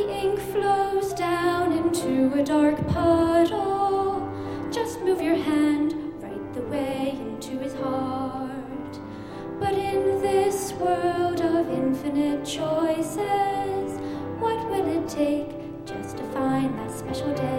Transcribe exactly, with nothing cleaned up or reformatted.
The ink flows down into a dark puddle. Just move your hand right the way into his heart. But in this world of infinite choices, what will it take just to find that special day?